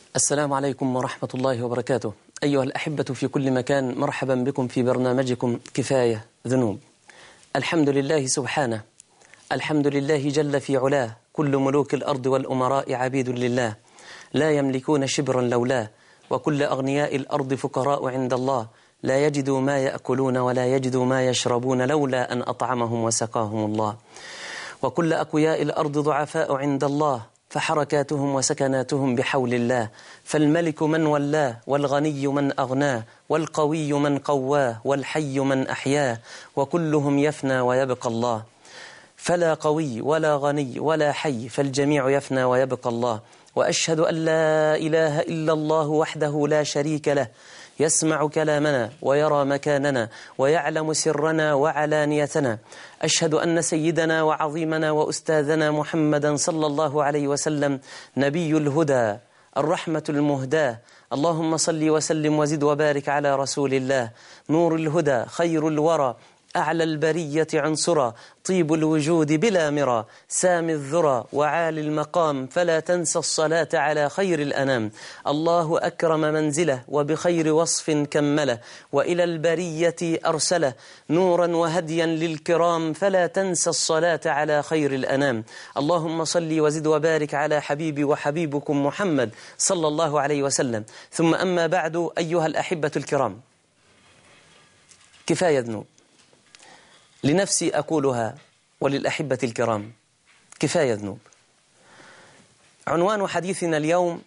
السلام عليكم ورحمة الله وبركاته. أيها الأحبة في كل مكان، مرحبا بكم في برنامجكم كفاية ذنوب. الحمد لله سبحانه، الحمد لله جل في علاه، كل ملوك الأرض والأمراء عبيد لله، لا يملكون شبرا لولاه، وكل أغنياء الأرض فقراء عند الله، لا يجدوا ما يأكلون ولا يجدوا ما يشربون لولا أن أطعمهم وسقاهم الله. وكل أقوياء الأرض ضعفاء عند الله، فحركاتهم وسكناتهم بحول الله، فالملك من ولاه، والغني من أغناه، والقوي من قواه، والحي من أحياه، وكلهم يفنى ويبقى الله. فلا قوي ولا غني ولا حي، فالجميع يفنى ويبقى الله. وأشهد أن لا إله إلا الله وحده لا شريك له، يسمع كلامنا ويرى مكاننا ويعلم سرنا وعلانيتنا. أشهد أن سيدنا وعظيمنا وأستاذنا محمدا صلى الله عليه وسلم نبي الهدى، الرحمة المهداة. اللهم صل وسلم وزد وبارك على رسول الله، نور الهدى، خير الورى، أعلى البرية عنصرا، طيب الوجود بلا مرى، سامي الذرى وعالي المقام، فلا تنسى الصلاة على خير الأنام. الله أكرم منزله وبخير وصف كمله، وإلى البرية أرسله نورا وهديا للكرام، فلا تنسى الصلاة على خير الأنام. اللهم صل وزد وبارك على حبيبي وحبيبكم محمد صلى الله عليه وسلم. ثم أما بعد، أيها الأحبة الكرام، كفاية ذنوب. لنفسي أقولها وللأحبة الكرام، كفاية ذنوب. عنوان حديثنا اليوم: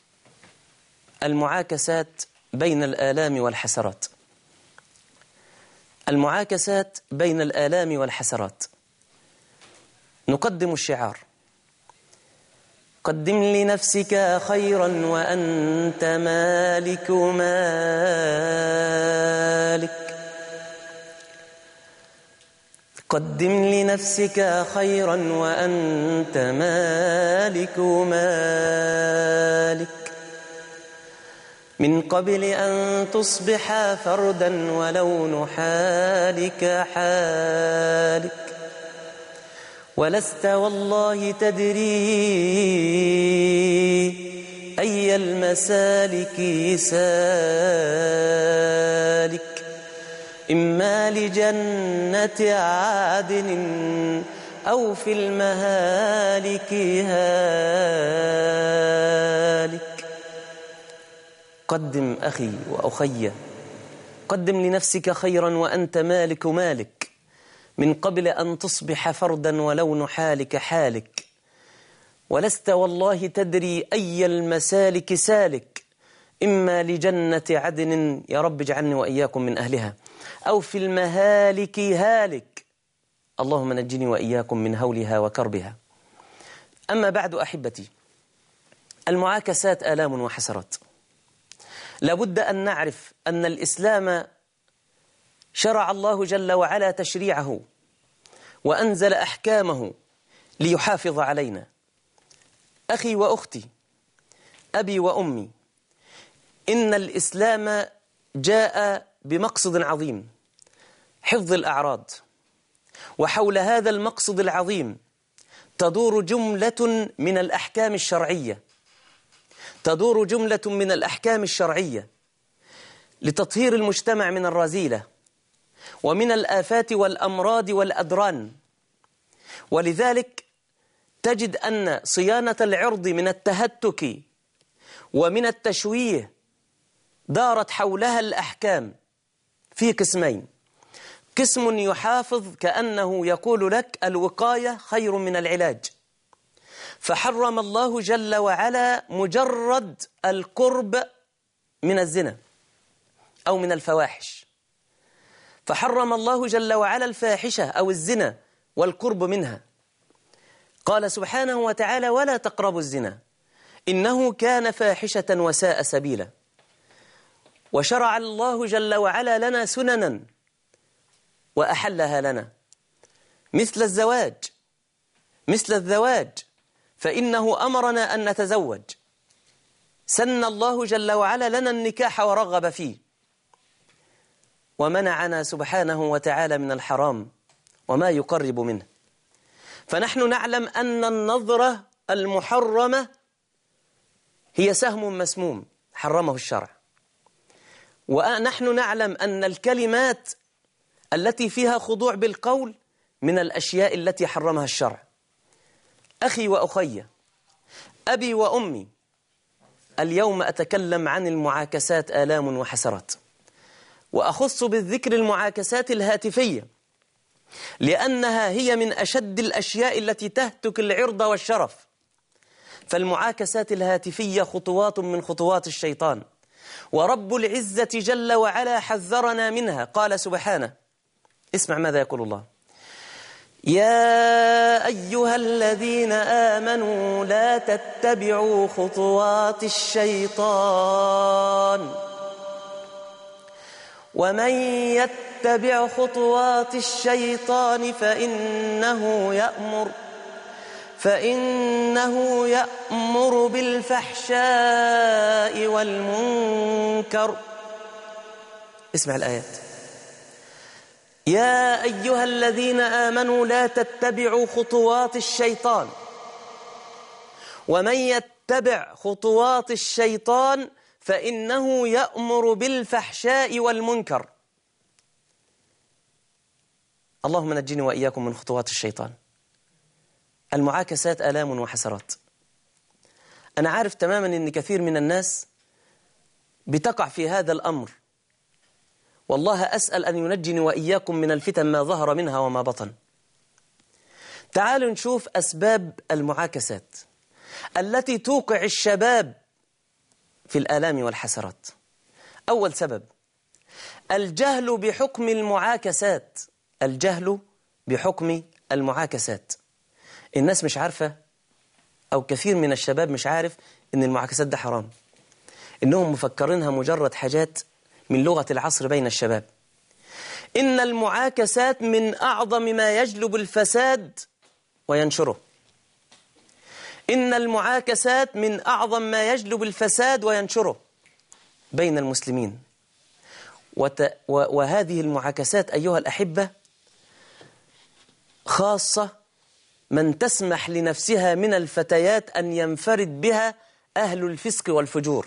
المعاكسات بين الآلام والحسرات. المعاكسات بين الآلام والحسرات. نقدم الشعار: قدم لنفسك خيرا وأنت مالك مالك، قدم لنفسك خيرا وأنت مالك مالك، من قبل أن تصبح فردا ولون حالك حالك، ولست والله تدري أي المسالك سالك، إما لجنة عدن أو في المهالك هالك. قدم أخي وأخي، قدم لنفسك خيرا وأنت مالك مالك، من قبل أن تصبح فردا ولون حالك حالك، ولست والله تدري أي المسالك سالك، إما لجنة عدن، يا رب اجعلني وإياكم من أهلها، أو في المهالك هالك، اللهم نجني وإياكم من هولها وكربها. أما بعد أحبتي، المعاكسات آلام وحسرات. لابد أن نعرف أن الإسلام شرع الله جل وعلا تشريعه وأنزل أحكامه ليحافظ علينا. أخي وأختي، أبي وأمي، إن الإسلام جاء بمقصد عظيم: حفظ الأعراض. وحول هذا المقصد العظيم تدور جملة من الأحكام الشرعية، تدور جملة من الأحكام الشرعية لتطهير المجتمع من الرذيلة ومن الآفات والأمراض والأدران. ولذلك تجد أن صيانة العرض من التهتك ومن التشويه دارت حولها الأحكام في قسمين: قسم يحافظ كأنه يقول لك الوقاية خير من العلاج، فحرم الله جل وعلا مجرد القرب من الزنا أو من الفواحش، فحرم الله جل وعلا الفاحشة أو الزنا والقرب منها. قال سبحانه وتعالى: ولا تقربوا الزنا إنه كان فاحشة وساء سبيلا. وشرع الله جل وعلا لنا سننا وأحلها لنا، مثل الزواج، فإنه أمرنا أن نتزوج، سن الله جل وعلا لنا النكاح ورغب فيه، ومنعنا سبحانه وتعالى من الحرام وما يقرب منه. فنحن نعلم أن النظرة المحرمة هي سهم مسموم حرمه الشرع، ونحن نعلم أن الكلمات التي فيها خضوع بالقول من الأشياء التي حرمها الشرع. أخي وأخي، أبي وأمي، اليوم أتكلم عن المعاكسات آلام وحسرات، وأخص بالذكر المعاكسات الهاتفية، لأنها هي من أشد الأشياء التي تهتك العرض والشرف. فالمعاكسات الهاتفية خطوات من خطوات الشيطان، ورب العزة جل وعلا حذرنا منها. قال سبحانه، اسمع ماذا يقول الله: يا أيها الذين آمنوا لا تتبعوا خطوات الشيطان ومن يتبع خطوات الشيطان فإنه يأمر بالفحشاء والمنكر. اسمع الآيات: يا أيها الذين آمنوا لا تتبعوا خطوات الشيطان ومن يتبع خطوات الشيطان فإنه يأمر بالفحشاء والمنكر. اللهم نجني وإياكم من خطوات الشيطان. المعاكسات آلام وحسرات. أنا عارف تماما أن كثير من الناس بتقع في هذا الأمر، والله أسأل أن ينجني وإياكم من الفتن ما ظهر منها وما بطن. تعالوا نشوف أسباب المعاكسات التي توقع الشباب في الآلام والحسرات. أول سبب: الجهل بحكم المعاكسات. الجهل بحكم المعاكسات. الناس مش عارفة، أو كثير من الشباب مش عارف إن المعاكسات ده حرام، إنهم مفكرينها مجرد حاجات من لغة العصر بين الشباب. إن المعاكسات من أعظم ما يجلب الفساد وينشره. إن المعاكسات من أعظم ما يجلب الفساد وينشره بين المسلمين. وهذه المعاكسات أيها الأحبة خاصة من تسمح لنفسها من الفتيات أن ينفرد بها أهل الفسق والفجور،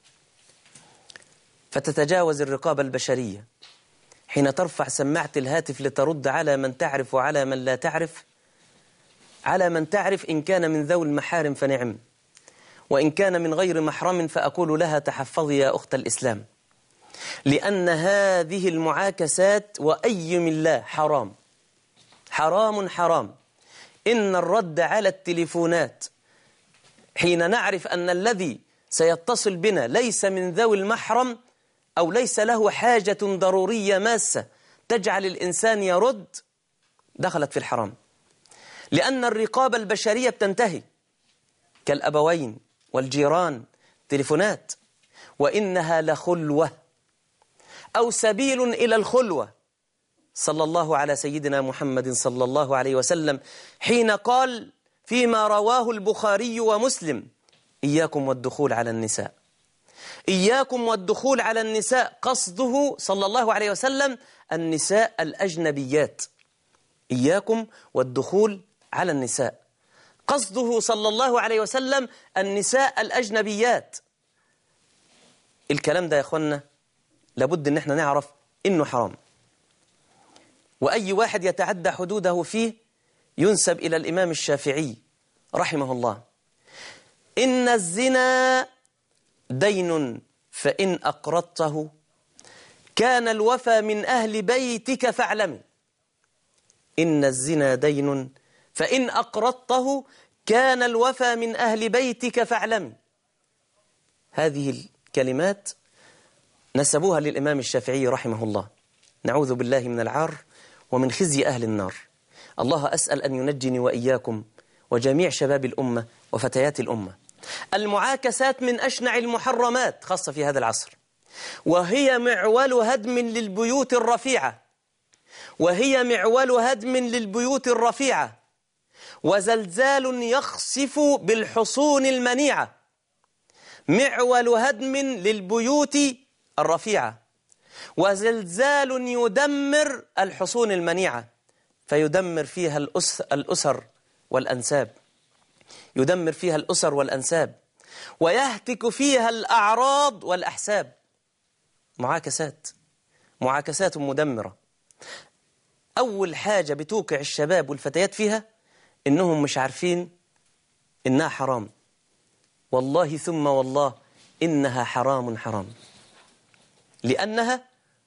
فتتجاوز الرقابة البشرية حين ترفع سماعة الهاتف لترد على من تعرف وعلى من لا تعرف. على من تعرف إن كان من ذوي المحارم فنعم، وإن كان من غير محرم فأقول لها تحفظي يا أخت الإسلام، لأن هذه المعاكسات وأي من الله حرام حرام حرام. إن الرد على التليفونات حين نعرف أن الذي سيتصل بنا ليس من ذوي المحرم أو ليس له حاجة ضرورية ماسة تجعل الإنسان يرد، دخلت في الحرام، لأن الرقابة البشرية بتنتهي كالأبوين والجيران تليفونات، وإنها لخلوة أو سبيل إلى الخلوة. صلى الله على سيدنا محمد صلى الله عليه وسلم حين قال فيما رواه البخاري ومسلم: إياكم والدخول على النساء. إياكم والدخول على النساء، قصده صلى الله عليه وسلم النساء الأجنبيات. إياكم والدخول على النساء، قصده صلى الله عليه وسلم النساء الأجنبيات. الكلام ده يا أخوانا لابد أن احنا نعرف إنه حرام، وأي واحد يتعدى حدوده فيه ينسب إلى الإمام الشافعي رحمه الله: إن الزنا دين فإن أقرضته كان الوفى من أهل بيتك فاعلم. إن الزنا دين فإن أقرضته كان الوفى من أهل بيتك فاعلم. هذه الكلمات نسبوها للإمام الشافعي رحمه الله. نعوذ بالله من العار ومن خزي أهل النار. الله أسأل أن ينجني وإياكم وجميع شباب الأمة وفتيات الأمة. المعاكسات من أشنع المحرمات خاصة في هذا العصر، وهي معول هدم للبيوت الرفيعة، وهي معول هدم للبيوت الرفيعة، وزلزال يخسف بالحصون المنيعة. معول هدم للبيوت الرفيعة، وزلزال يدمر الحصون المنيعة، فيدمر فيها الأسر والأنساب، يدمر فيها الأسر والأنساب. ويهتك فيها الأعراض والأحساب. معاكسات مدمرة. أول حاجة بتوقع الشباب والفتيات فيها إنهم مش عارفين إنها حرام. والله ثم والله إنها حرام، لأنها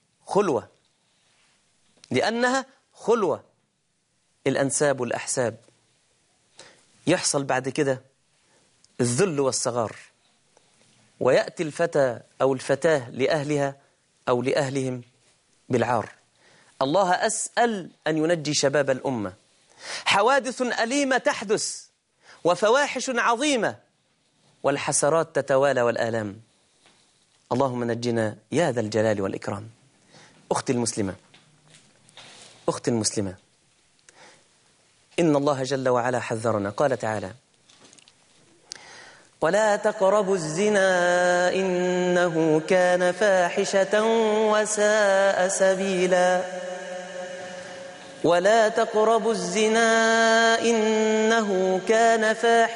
خلوة. الأنساب والأحساب، يحصل بعد كده الذل والصغار، ويأتي الفتى أو الفتاة لأهلها أو لأهلهم بالعار. الله أسأل أن ينجي شباب الأمة. حوادث أليمة تحدث، وفواحش عظيمة، والحسرات تتوالى والآلام. اللهم نجنا يا ذا الجلال والإكرام. أختي المسلمة، إن الله جل وعلا حذرنا، قال تعالى: ولا تقربوا الزنا إنه كان فاحشة وساء سبيلا. ولا تقربوا الزنا إنه كان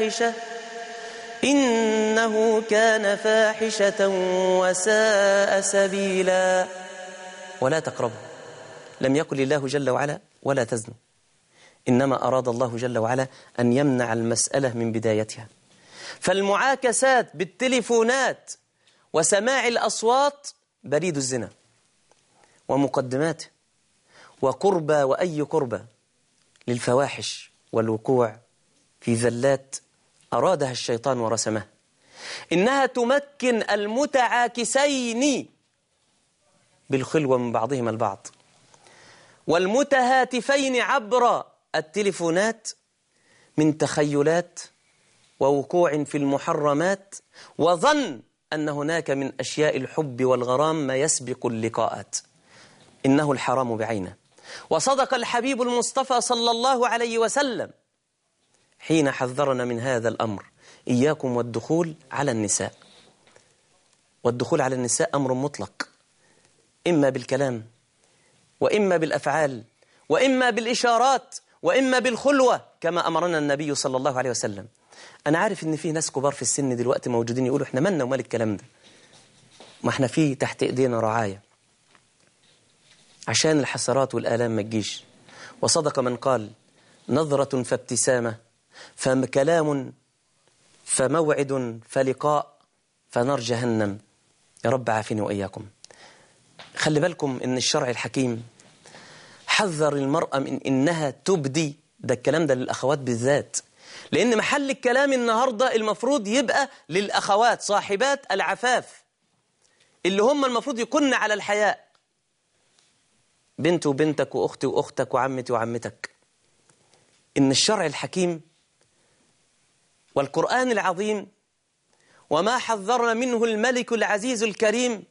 فاحشة وساء سبيلا. ولا تقربوا، لم يقل الله جل وعلا ولا تزنوا، إنما أراد الله جل وعلا أن يمنع المسألة من بدايتها. فالمعاكسات بالتليفونات وسماع الأصوات بريد الزنا ومقدماته، وقربى وأي قربى للفواحش والوقوع في ذلات أرادها الشيطان ورسمها. إنها تمكن المتعاكسين بالخلوة من بعضهما البعض، والمتهاتفين عبر التليفونات من تخيلات ووقوع في المحرمات، وظن أن هناك من أشياء الحب والغرام ما يسبق اللقاءات. إنه الحرام بعينه. وصدق الحبيب المصطفى صلى الله عليه وسلم حين حذرنا من هذا الأمر: إياكم والدخول على النساء. والدخول على النساء أمر مطلق، إما بالكلام، وإما بالأفعال، وإما بالإشارات، وإما بالخلوة، كما أمرنا النبي صلى الله عليه وسلم. أنا عارف إن في ناس كبار في السن دلوقتي موجودين يقولوا إحنا مالنا ومال الكلام ده، ما إحنا في تحت إيدينا رعاية عشان الحسرات والآلام ما تجيش. وصدق من قال: نظرة فابتسامة، فكلام، فموعد، فلقاء، فنار جهنم. يا رب عافيني وإياكم. خلي بالكم إن الشرع الحكيم حذر المرأة من إنها تبدي. ده الكلام ده للأخوات بالذات، لأن محل الكلام النهاردة المفروض يبقى للأخوات صاحبات العفاف، اللي هم المفروض يكون على الحياء، بنت وبنتك وأختي وأختك وعمتي وعمتك. إن الشرع الحكيم والقرآن العظيم وما حذرنا منه الملك العزيز الكريم،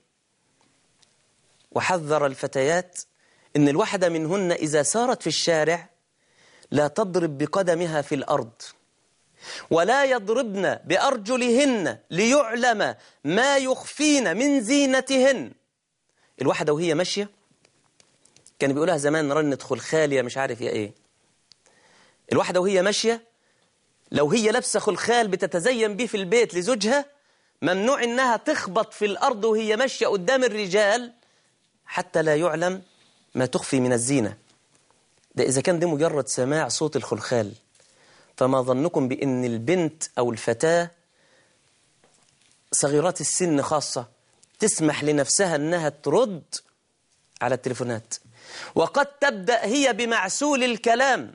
وحذر الفتيات إن الواحدة منهن إذا سارت في الشارع لا تضرب بقدمها في الأرض، ولا يضربن بأرجلهن ليعلم ما يخفين من زينتهن. الواحدة وهي ماشية، كان بيقولها زمان رنة خلخال مش عارف يا إيه. الواحدة وهي ماشية لو هي لابسة خلخال بتتزين به في البيت لزوجها، ممنوع إنها تخبط في الأرض وهي ماشية قدام الرجال حتى لا يعلم ما تخفي من الزينة. ده إذا كان ده مجرد سماع صوت الخلخال، فما ظنكم بأن البنت أو الفتاة صغيرات السن خاصة تسمح لنفسها أنها ترد على التليفونات، وقد تبدأ هي بمعسول الكلام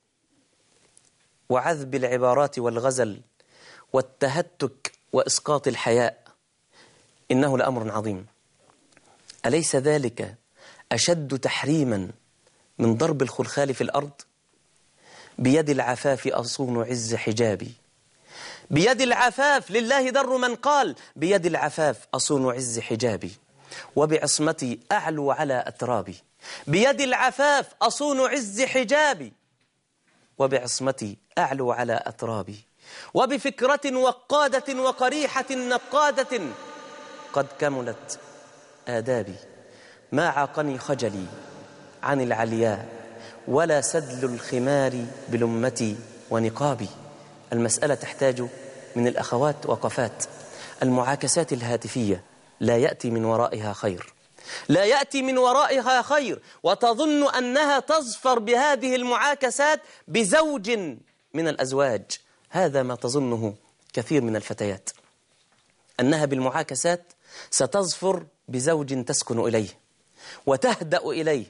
وعذب العبارات والغزل والتهتك وإسقاط الحياء. إنه لأمر عظيم. أليس ذلك أشد تحريما من ضرب الخلخال في الأرض؟ بيد العفاف أصون عز حجابي. بيد العفاف، لله در من قال: بيد العفاف أصون عز حجابي، وبعصمتي أعلو على أترابي. بيد العفاف أصون عز حجابي، وبعصمتي أعلو على أترابي. وبفكرة وقادة وقريحة نقادة قد كملت آدابي. ما عاقني خجلي عن العلياء، ولا سدل الخمار بلمتي ونقابي. المسألة تحتاج من الأخوات وقفات. المعاكسات الهاتفية لا يأتي من ورائها خير، لا يأتي من ورائها خير، وتظن أنها تظفر بهذه المعاكسات بزوج من الأزواج. هذا ما تظنه كثير من الفتيات، أنها بالمعاكسات ستظفر بزوج تسكن إليه وتهدأ إليه،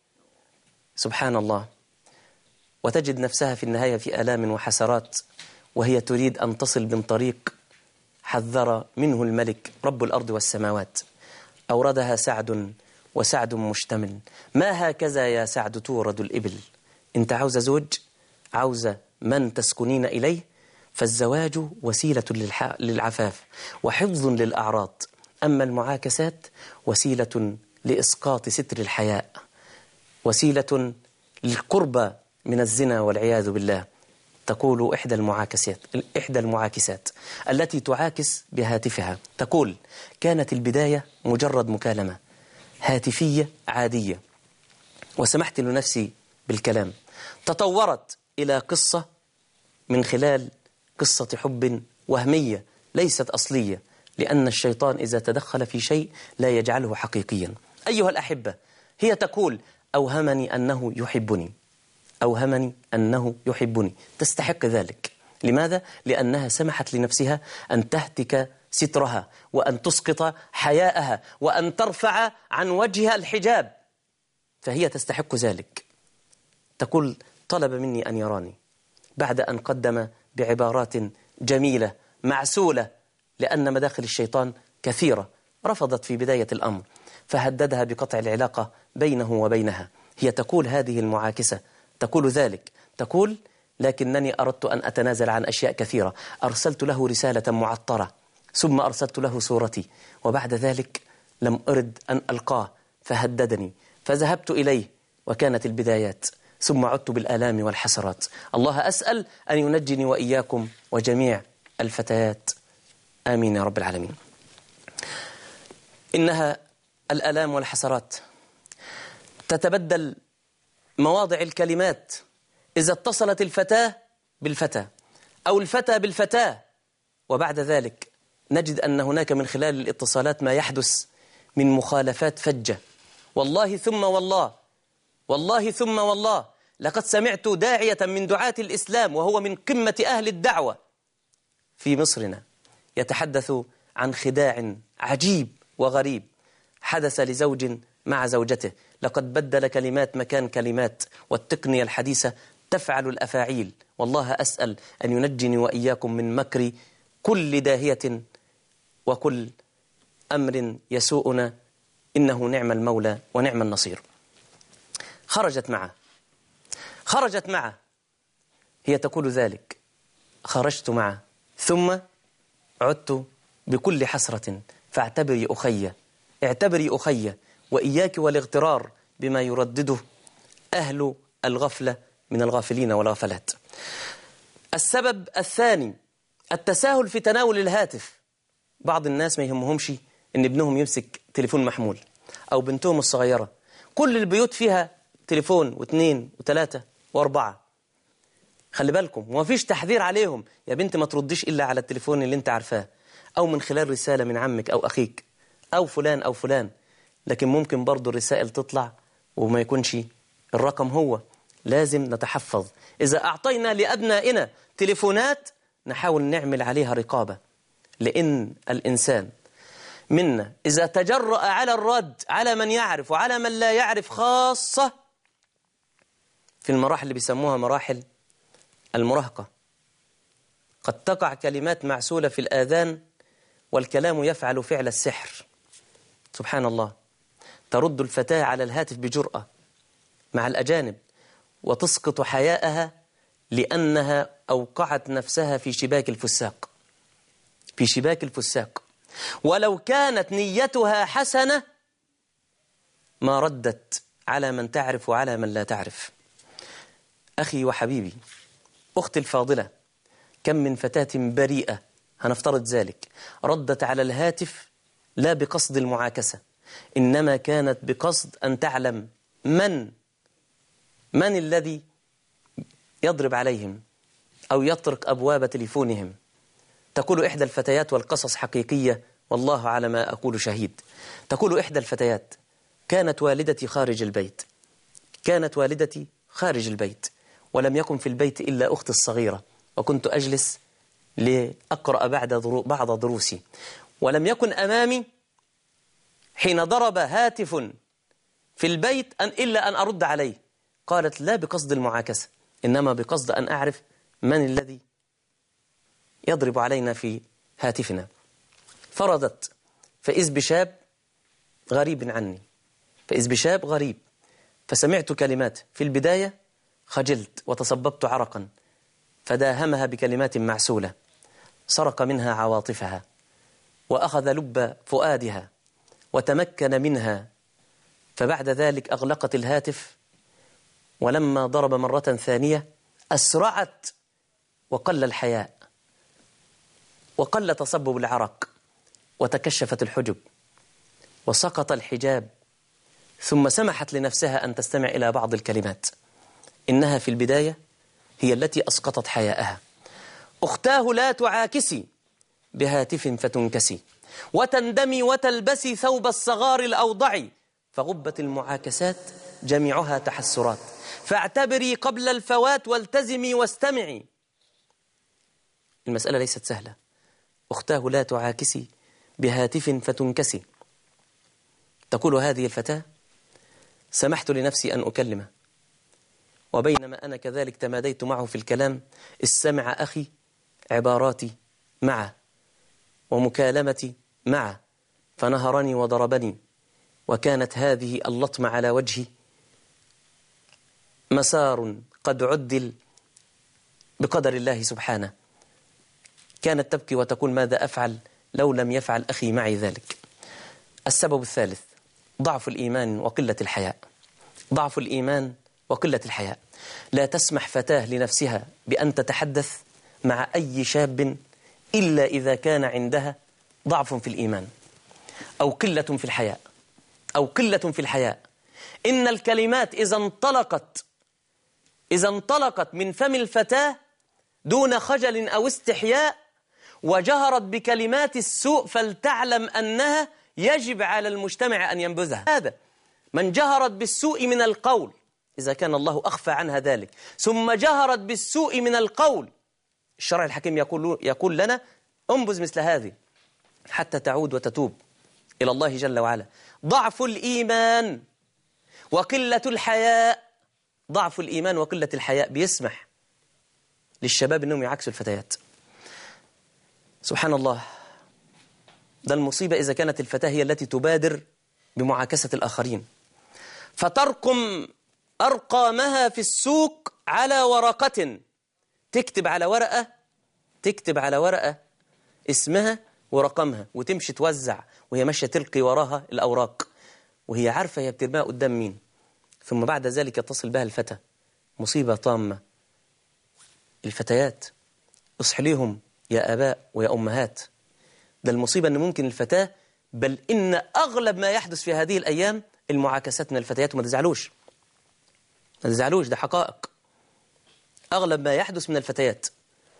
سبحان الله، وتجد نفسها في النهاية في آلام وحسرات، وهي تريد أن تصل من طريق حذر منه الملك رب الأرض والسماوات. أوردها سعد وسعد مشتمل، ما هكذا يا سعد تورد الإبل. أنت عاوز زوج، عاوز من تسكنين إليه، فالزواج وسيلة للعفاف وحفظ للأعراض، أما المعاكسات وسيلة لإسقاط ستر الحياء، وسيلة للقربى من الزنا والعياذ بالله. تقول إحدى المعاكسات التي تعاكس بهاتفها، تقول: كانت البداية مجرد مكالمة هاتفية عادية، وسمحت لنفسي بالكلام، تطورت إلى قصة من خلال قصة حب وهمية ليست أصلية، لأن الشيطان إذا تدخل في شيء لا يجعله حقيقيا. أيها الأحبة، هي تقول: أوهمني أنه يحبني، أوهمني أنه يحبني، تستحق ذلك. لماذا؟ لأنها سمحت لنفسها أن تهتك سترها، وأن تسقط حياءها، وأن ترفع عن وجهها الحجاب، فهي تستحق ذلك. تقول: طلب مني أن يراني بعد أن قدم بعبارات جميلة معسولة، لأن مداخل الشيطان كثيرة. رفضت في بداية الأمر، فهددها بقطع العلاقة بينه وبينها. هي تقول، هذه المعاكسة تقول ذلك، تقول: لكنني أردت أن أتنازل عن أشياء كثيرة. أرسلت له رسالة معطرة، ثم أرسلت له صورتي، وبعد ذلك لم أرد أن ألقاه فهددني، فذهبت إليه وكانت البدايات، ثم عدت بالآلام والحسرات. الله أسأل أن ينجني وإياكم وجميع الفتيات، آمين يا رب العالمين. إنها الآلام والحسرات تتبدل مواضع الكلمات إذا اتصلت الفتاة بالفتى أو الفتى بالفتاة، وبعد ذلك نجد أن هناك من خلال الاتصالات ما يحدث من مخالفات فجة. والله ثم والله، والله ثم والله، لقد سمعت داعية من دعاة الإسلام وهو من قمة أهل الدعوة في مصرنا يتحدث عن خداع عجيب وغريب حدث لزوج مع زوجته. لقد بدل كلمات مكان كلمات، والتقنية الحديثة تفعل الأفاعيل. والله أسأل أن ينجني وإياكم من مكر كل داهية وكل أمر يسوءنا، إنه نعم المولى ونعم النصير. خرجت معه، هي تقول ذلك: خرجت معه ثم عدت بكل حسرة، فاعتبري أخي، اعتبري أخي، وإياك والاغترار بما يردده أهل الغفلة من الغافلين والغفلات. السبب الثاني التساهل في تناول الهاتف. بعض الناس ما يهمهمش إن ابنهم يمسك تليفون محمول أو بنتهم الصغيرة. كل البيوت فيها تليفون واثنين وثلاثة واربعة. خلي بالكم، وما فيش تحذير عليهم: يا بنت ما ترديش إلا على التليفون اللي انت عارفاه، أو من خلال رسالة من عمك أو أخيك أو فلان أو فلان. لكن ممكن برضو الرسائل تطلع وما يكونش الرقم هو. لازم نتحفظ. إذا أعطينا لأبنائنا تليفونات نحاول نعمل عليها رقابة، لأن الإنسان منا إذا تجرأ على الرد على من يعرف وعلى من لا يعرف، خاصة في المراحل اللي بيسموها مراحل المراهقة، قد تقع كلمات معسولة في الآذان والكلام يفعل فعل السحر. سبحان الله. ترد الفتاة على الهاتف بجرأة مع الأجانب وتسقط حياءها لأنها أوقعت نفسها في شباك الفساق، في شباك الفساق. ولو كانت نيتها حسنة ما ردت على من تعرف وعلى من لا تعرف. أخي وحبيبي، أختي الفاضلة، كم من فتاة بريئة هنفترض ذلك ردت على الهاتف لا بقصد المعاكسة، إنما كانت بقصد أن تعلم من الذي يضرب عليهم أو يطرق أبواب تليفونهم. تقول إحدى الفتيات، والقصص حقيقية والله على ما أقول شهيد، تقول إحدى الفتيات: كانت والدتي خارج البيت، كانت والدتي خارج البيت، ولم يكن في البيت إلا أختي الصغيرة، وكنت أجلس لأقرأ بعض دروسي، ولم يكن أمامي حين ضرب هاتف في البيت إلا أن أرد عليه. قالت: لا بقصد المعاكسة، إنما بقصد أن أعرف من الذي يضرب علينا في هاتفنا. فرضت، فإذ بشاب غريب عني، فإذ بشاب غريب، فسمعت كلمات في البداية خجلت وتصببت عرقا، فداهمها بكلمات معسولة سرق منها عواطفها وأخذ لب فؤادها وتمكن منها، فبعد ذلك أغلقت الهاتف، ولما ضرب مرة ثانية أسرعت، وقل الحياء وقل تصبب العرق، وتكشفت الحجب وسقط الحجاب، ثم سمحت لنفسها أن تستمع إلى بعض الكلمات. إنها في البداية هي التي أسقطت حياءها. أختاه لا تعاكسي بهاتف فتنكسي، وتندمي وتلبسي ثوب الصغار الأوضع، فغبت المعاكسات جميعها تحسرات، فاعتبري قبل الفوات والتزمي واستمعي. المسألة ليست سهلة. أختاه لا تعاكسي بهاتف فتنكسي. تقول هذه الفتاة: سمحت لنفسي أن أكلمه، وبينما أنا كذلك تماديت معه في الكلام، استمع أخي عباراتي معه ومكالمتي معه، فنهرني وضربني، وكانت هذه اللطمة على وجهي مسار قد عدل بقدر الله سبحانه. كانت تبكي وتقول: ماذا أفعل لو لم يفعل أخي معي ذلك؟ السبب الثالث: ضعف الإيمان وقلة الحياء. ضعف الإيمان وقلة الحياء. لا تسمح فتاة لنفسها بأن تتحدث مع أي شاب إلا إذا كان عندها ضعف في الإيمان أو قلة في الحياء، أو قلة في الحياء. إن الكلمات إذا انطلقت من فم الفتاة دون خجل أو استحياء وجهرت بكلمات السوء، فلتعلم أنها يجب على المجتمع أن ينبذها. هذا من جهرت بالسوء من القول، إذا كان الله أخفى عنها ذلك، ثم جهرت بالسوء من القول، الشرع الحكيم يقول لنا: انبذ مثل هذه حتى تعود وتتوب إلى الله جل وعلا. ضعف الإيمان وقلة الحياء. ضعف الإيمان وقلة الحياء بيسمح للشباب أنهم يعكسوا الفتيات. سبحان الله، ده المصيبة إذا كانت الفتاة هي التي تبادر بمعاكسة الآخرين، فترقم أرقامها في السوق على ورقة، تكتب على ورقة اسمها ورقمها، وتمشي توزع وهي ماشية تلقي وراها الأوراق، وهي عارفة هي بترميها قدام مين. ثم بعد ذلك يتصل بها الفتى. مصيبة طامة. الفتيات اصح ليهم يا آباء ويا أمهات. ده المصيبة أن ممكن الفتاة، بل إن أغلب ما يحدث في هذه الأيام المعاكسات من الفتيات. وما تزعلوش، ما تزعلوش، ده حقائق. أغلب ما يحدث من الفتيات،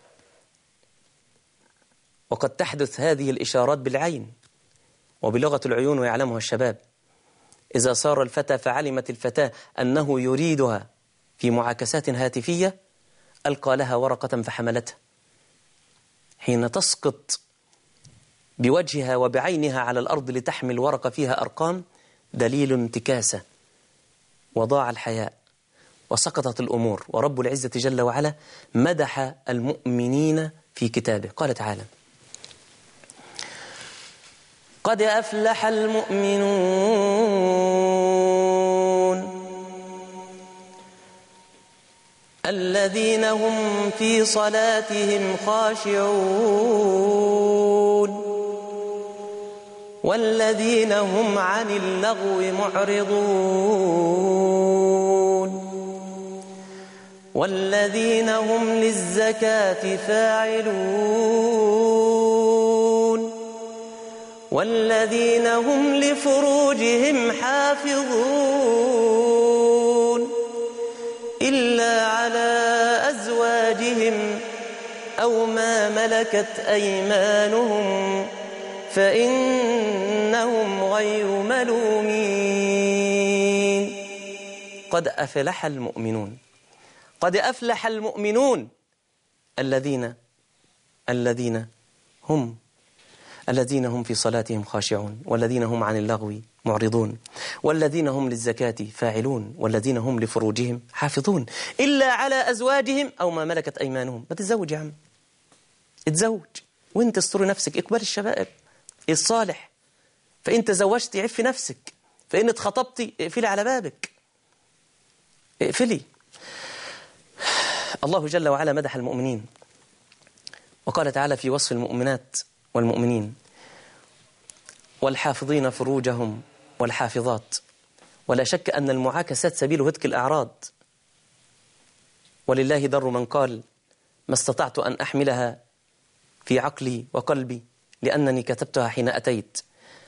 وقد تحدث هذه الإشارات بالعين وبلغة العيون ويعلمها الشباب. إذا صار الفتى فعلمت الفتاة أنه يريدها في معاكسات هاتفية، ألقى لها ورقة فحملتها. حين تسقط بوجهها وبعينها على الأرض لتحمل ورقة فيها أرقام، دليل انتكاسة، وضاع الحياء وسقطت الأمور. ورب العزة جل وعلا مدح المؤمنين في كتابه، قال تعالى: قد أفلح المؤمنون الذين هم في صلاتهم خاشعون والذين هم عن اللغو معرضون والذين هم للزكاة فاعلون والذين هم لفروجهم حافظون إلا على أزواجهم أو ما ملكت أيمانهم فإنهم غير ملومين. قد أفلح المؤمنون، قد أفلح المؤمنون الذين هم في صلاتهم خاشعون، والذين هم عن اللغو معرضون، والذين هم للزكاة فاعلون، والذين هم لفروجهم حافظون إلا على أزواجهم أو ما ملكت أيمانهم. ما تتزوج يا عم، اتزوج وانت استر نفسك، اقبل الشباب الصالح، فإن تزوجت عف نفسك، فإن اتخطبت اقفلي على بابك، اقفلي. الله جل وعلا مدح المؤمنين وقال تعالى في وصف المؤمنات والمؤمنين: والحافظين فروجهم والحافظات. ولا شك أن المعاكسات سبيل هتك الأعراض، ولله در من قال: ما استطعت أن أحملها في عقلي وقلبي لأنني كتبتها حين أتيت،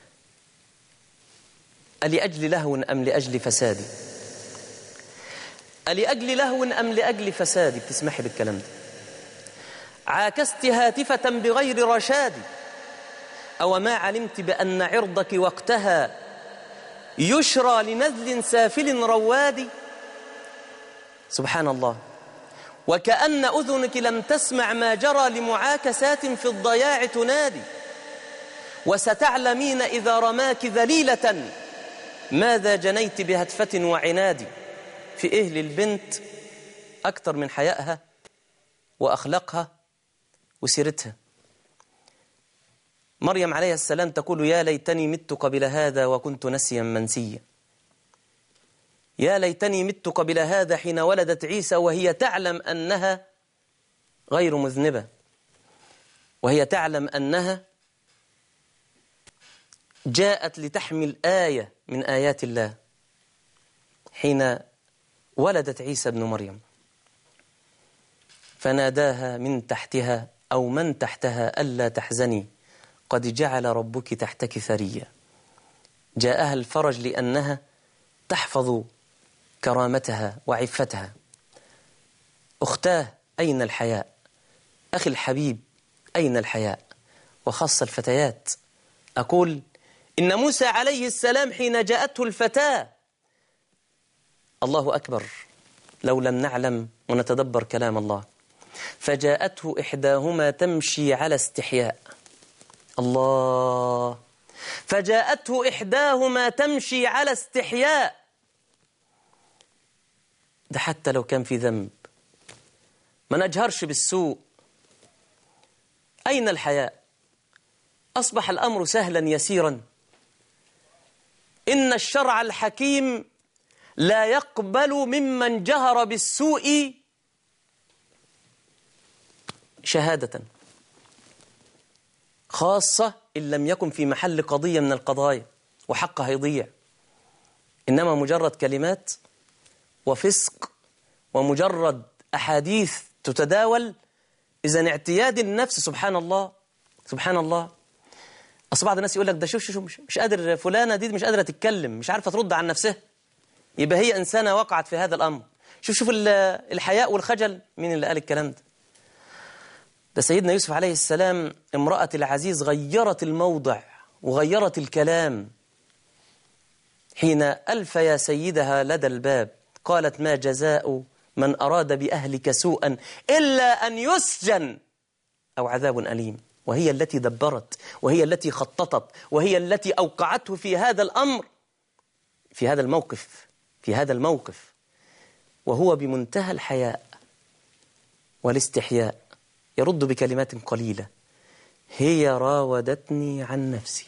ألأجل لهو أم لأجل فسادي؟ ألأجل لهو أم لأجل فسادي؟ بتسمحي بالكلام ده؟ عاكست هاتفة بغير رشاد، أو ما علمت بأن عرضك وقتها يشرى لنذل سافل رواد؟ سبحان الله. وكأن أذنك لم تسمع ما جرى لمعاكسات في الضياع تنادي، وستعلمين إذا رماك ذليلة ماذا جنيت بهتفة وعناد. في إيه للبنت أكتر من حيائها وأخلاقها وسيرتها؟ مريم عليه السلام تقول: يا ليتني مت قبل هذا وكنت نسيا منسيا. يا ليتني مت قبل هذا حين ولدت عيسى وهي تعلم أنها غير مذنبة، وهي تعلم أنها جاءت لتحمل آية من آيات الله حين ولدت عيسى ابن مريم، فناداها من تحتها أو من تحتها ألا تحزني قد جعل ربك تحتك ثريا. جاءها الفرج لأنها تحفظ كرامتها وعفتها. أختاه أين الحياء؟ أخي الحبيب أين الحياء؟ وخاصة الفتيات. أقول إن موسى عليه السلام حين جاءته الفتاة، الله أكبر لو لم نعلم ونتدبر كلام الله، فجاءته إحداهما تمشي على استحياء. الله، فجاءته إحداهما تمشي على استحياء. ده حتى لو كان في ذنب ما نجهرش بالسوء. أين الحياء؟ أصبح الأمر سهلا يسيرا. إن الشرع الحكيم لا يقبل ممن جهر بالسوء شهادة، خاصة إن لم يكن في محل قضية من القضايا وحقها يضيع، إنما مجرد كلمات وفسق ومجرد أحاديث تتداول. إذن اعتياد النفس، سبحان الله سبحان الله. أصل بعض الناس يقول لك ده شوف مش قادر، فلانة دي مش قادرة تتكلم، مش عارفة ترد عن نفسها، يبقى هي إنسانة وقعت في هذا الأمر. شوف الحياء والخجل. مين اللي قال الكلام ده؟ ده سيدنا يوسف عليه السلام امرأة العزيز غيرت الموضع وغيرت الكلام حين ألفي سيدها لدى الباب. قالت: ما جزاء من أراد بأهلك سوءا إلا أن يسجن أو عذاب أليم. وهي التي دبرت، وهي التي خططت، وهي التي أوقعته في هذا الأمر، في هذا الموقف، وهو بمنتهى الحياء والاستحياء يرد بكلمات قليلة: هي راودتني عن نفسي،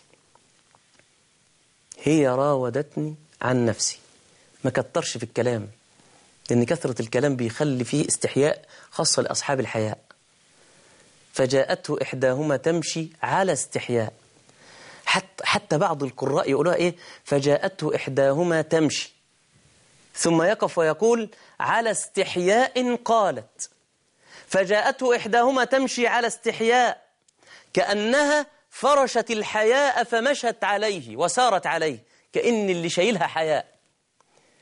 هي راودتني عن نفسي. ما كترش في الكلام، لأن كثرة الكلام بيخلي فيه استحياء، خاصة لأصحاب الحياء. فجاءته إحداهما تمشي على استحياء. حتى بعض القراء يقولوا إيه؟ فجاءته إحداهما تمشي، ثم يقف ويقول على استحياء قالت. فجاءته إحداهما تمشي على استحياء، كأنها فرشت الحياء فمشت عليه وسارت عليه، كأن اللي شايلها حياء.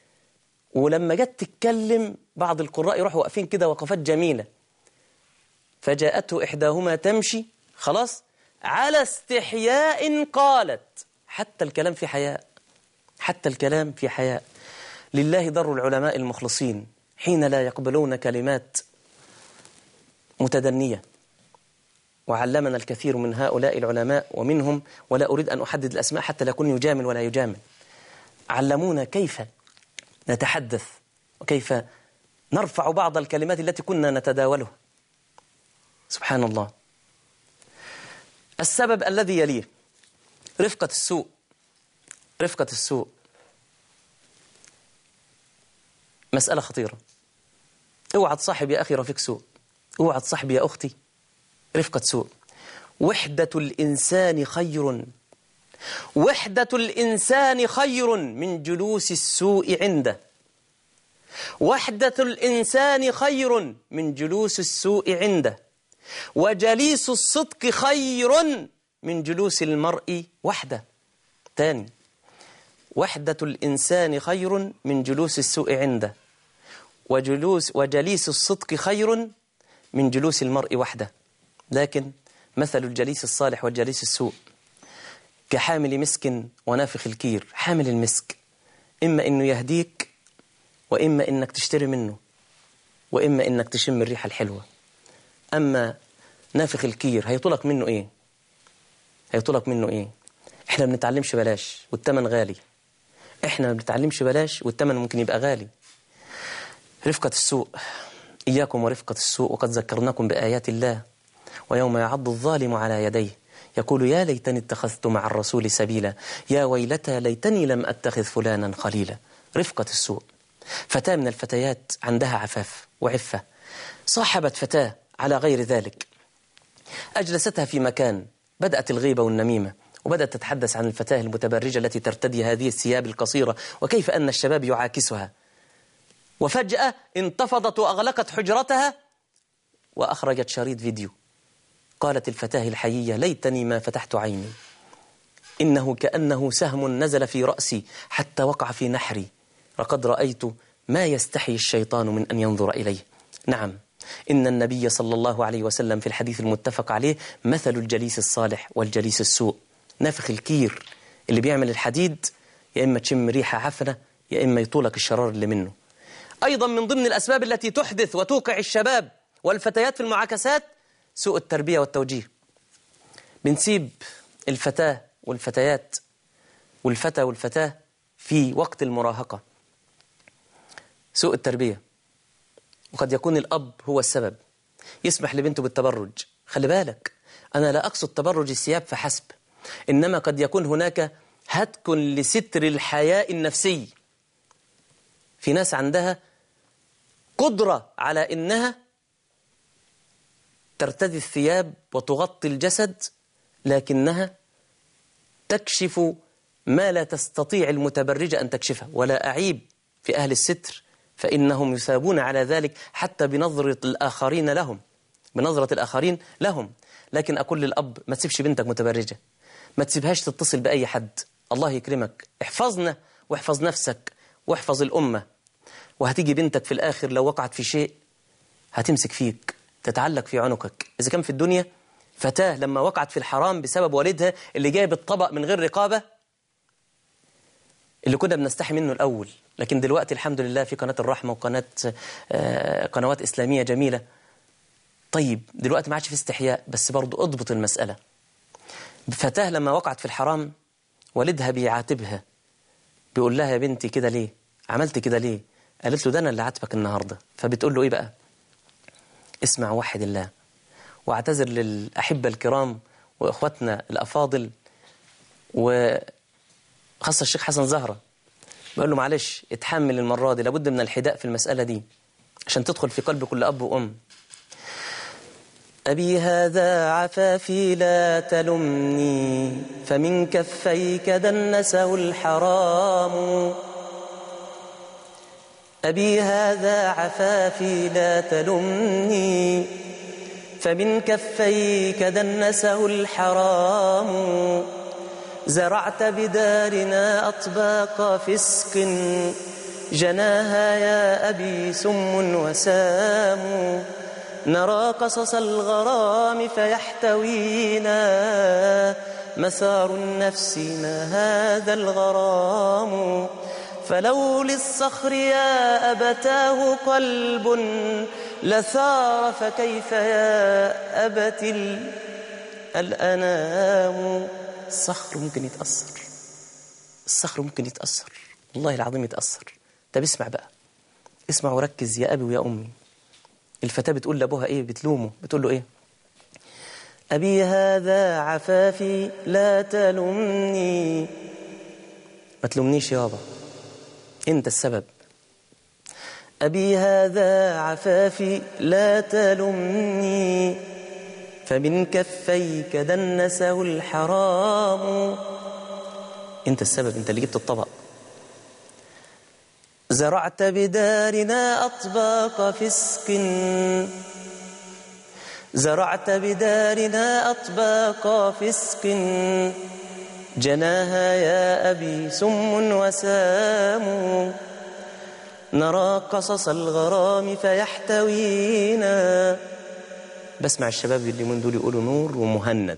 ولما جت تتكلم بعض القراء يروحوا واقفين كده وقفات جميلة، فجاءته إحداهما تمشي، خلاص، على استحياء قالت. حتى الكلام في حياء، حتى الكلام في حياء. لله در العلماء المخلصين حين لا يقبلون كلمات متدنية. وعلمنا الكثير من هؤلاء العلماء ومنهم، ولا أريد أن أحدد الأسماء حتى لا يكون يجامل ولا يجامل، علمونا كيف نتحدث وكيف نرفع بعض الكلمات التي كنا نتداولها. سبحان الله. السبب الذي يليه رفقة السوء. رفقة السوء مسألة خطيرة. اوعى تصاحب يا أخي رفيق سوء، اوعى تصاحب يا أختي رفقة سوء. وحدة الإنسان خير، وحدة الإنسان خير من جلوس السوء عنده. وحدة الإنسان خير من جلوس السوء عنده، وجليس الصدق خير من جلوس المرء وحده. تاني، وحدة الإنسان خير من جلوس السوء عنده، وجليس الصدق خير من جلوس المرء وحده. لكن مثل الجليس الصالح والجليس السوء كحامل مسك ونافخ الكير. حامل المسك إما إنه يهديك، وإما إنك تشتري منه، وإما إنك تشم الريحة الحلوة. أما نافخ الكير هيطلق منه إيه؟ هيطلق منه إيه؟ إحنا ما بنتعلمش بلاش والثمن غالي. إحنا ما بنتعلمش بلاش والثمن ممكن يبقى غالي. رفقة السوء، إياكم ورفقة السوء، وقد ذكرناكم بآيات الله. ويوم يعض الظالم على يديه يقول يا ليتني اتخذت مع الرسول سبيلا، يا ويلتى ليتني لم أتخذ فلانا خليلا. رفقة السوء. فتاة من الفتيات عندها عفاف وعفة، صاحبت فتاة على غير ذلك، أجلستها في مكان، بدأت الغيبة والنميمة، وبدأت تتحدث عن الفتاة المتبرجة التي ترتدي هذه الثياب القصيرة، وكيف أن الشباب يعاكسها. وفجأة انتفضت وأغلقت حجرتها وأخرجت شريط فيديو. قالت الفتاة الحيية ليتني ما فتحت عيني، إنه كأنه سهم نزل في رأسي حتى وقع في نحري، لقد رأيت ما يستحي الشيطان من أن ينظر إليه. نعم، إن النبي صلى الله عليه وسلم في الحديث المتفق عليه مثل الجليس الصالح والجليس السوء. نافخ الكير اللي بيعمل الحديد يا إما تشم ريحة عفنة يا إما يطولك الشرار اللي منه. أيضا من ضمن الأسباب التي تحدث وتوقع الشباب والفتيات في المعاكسات سوء التربية والتوجيه. بنسيب الفتاة والفتيات والفتى والفتاة في وقت المراهقة. سوء التربية، وقد يكون الأب هو السبب، يسمح لبنته بالتبرج. خلي بالك، أنا لا أقصد تبرج الثياب فحسب، إنما قد يكون هناك هتك لستر الحياء النفسي. في ناس عندها قدرة على إنها ترتدي الثياب وتغطي الجسد، لكنها تكشف ما لا تستطيع المتبرجة أن تكشفه. ولا أعيب في أهل الستر، فإنهم يثابون على ذلك حتى بنظرة الآخرين لهم، بنظرة الآخرين لهم. لكن أقول للأب ما تسيبش بنتك متبرجة، ما تسيبهاش تتصل بأي حد. الله يكرمك، احفظنا واحفظ نفسك واحفظ الأمة. وهتيجي بنتك في الآخر لو وقعت في شيء هتمسك فيك، تتعلق في عنقك. إذا كان في الدنيا فتاة لما وقعت في الحرام بسبب والدها اللي جايب الطبق من غير رقابة، اللي كنا بنستحي منه الأول، لكن دلوقتي الحمد لله في قناة الرحمة وقناة قنوات إسلامية جميلة. طيب دلوقتي ما عادش في استحياء، بس برضو اضبط المسألة. فتاة لما وقعت في الحرام والدها بيعاتبها، بيقول لها يا بنتي كده ليه؟ عملت كده ليه؟ قالت له ده أنا اللي عاتبك النهاردة. فبتقول له إيه بقى؟ اسمع وحد الله. واعتذر للأحبة الكرام وإخوتنا الأفاضل، وخاصة الشيخ حسن زهرة، بقول له معلش اتحمل المرة دي، لابد من الحداء في المسألة دي عشان تدخل في قلب كل أب وأم. أبي هذا عفافي لا تلمني، فمن كفيك دنسه الحرام. أبي هذا عفافي لا تلمني، فمن كفيك دنسه الحرام. زرعت بدارنا أطباق فسق، جناها يا أبي سم وسام. نرى قصص الغرام فيحتوينا مثار النفس ما هذا الغرام فلو للصخر يا أبتاه قلب لثار فكيف يا أبت الأنام. الصخر ممكن يتأثر، الصخر ممكن يتأثر، والله العظيم يتأثر. طب اسمع بقى، اسمع وركز يا أبي ويا أمي. الفتاة بتقول لأبوها إيه؟ بتلومه، بتقول له إيه؟ أبي هذا عفافي لا تلمني. ما تلومنيش يابا، أنت السبب. أبي هذا عفافي لا تلمني فمن كفيك دنسه الحرام. أنت السبب، أنت اللي جبت الطبق. زرعت بدارنا أطباق فسق، زرعت بدارنا أطباق فسق جناها يا أبي سم وسام نرى قصص الغرام فيحتوينا. بسمع الشباب اللي من دول يقولوا نور ومهند.